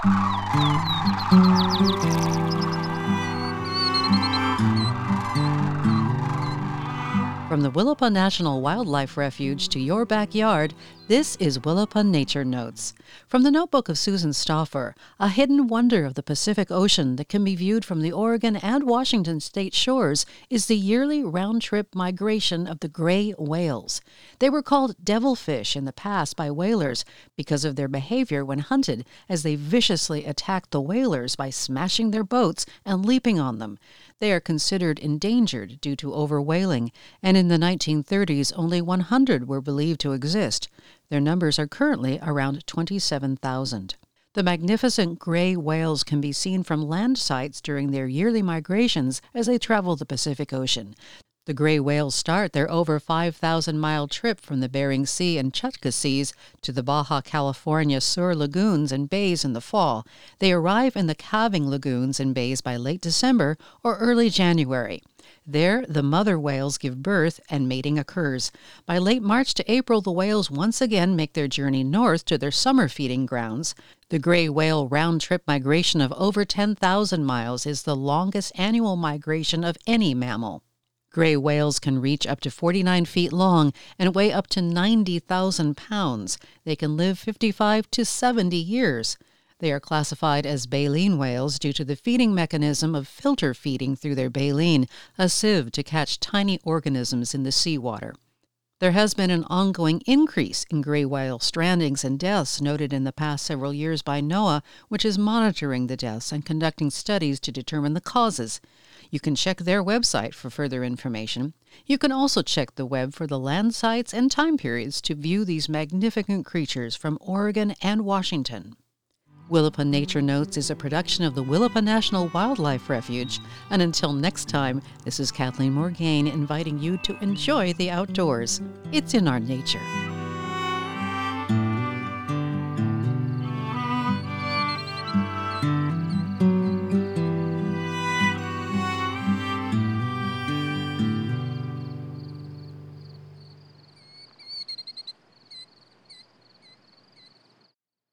From the Willapa National Wildlife Refuge to your backyard, this is Willapa Nature Notes. From the notebook of Susan Stauffer, a hidden wonder of the Pacific Ocean that can be viewed from the Oregon and Washington state shores is the yearly round-trip migration of the gray whales. They were called devilfish in the past by whalers because of their behavior when hunted, as they viciously attacked the whalers by smashing their boats and leaping on them. They are considered endangered due to overwhaling, and in the 1930s only 100 were believed to exist. Their numbers are currently around 27,000. The magnificent gray whales can be seen from land sites during their yearly migrations as they travel the Pacific Ocean. The gray whales start their over 5,000-mile trip from the Bering Sea and Chukchi Seas to the Baja California Sur lagoons and bays in the fall. They arrive in the calving lagoons and bays by late December or early January. There, the mother whales give birth and mating occurs. By late March to April, the whales once again make their journey north to their summer feeding grounds. The gray whale round-trip migration of over 10,000 miles is the longest annual migration of any mammal. Gray whales can reach up to 49 feet long and weigh up to 90,000 pounds. They can live 55 to 70 years. They are classified as baleen whales due to the feeding mechanism of filter feeding through their baleen, a sieve to catch tiny organisms in the seawater. There has been an ongoing increase in gray whale strandings and deaths noted in the past several years by NOAA, which is monitoring the deaths and conducting studies to determine the causes. You can check their website for further information. You can also check the web for the land sites and time periods to view these magnificent creatures from Oregon and Washington. Willapa Nature Notes is a production of the Willapa National Wildlife Refuge. And until next time, this is Kathleen Morgaine inviting you to enjoy the outdoors. It's in our nature.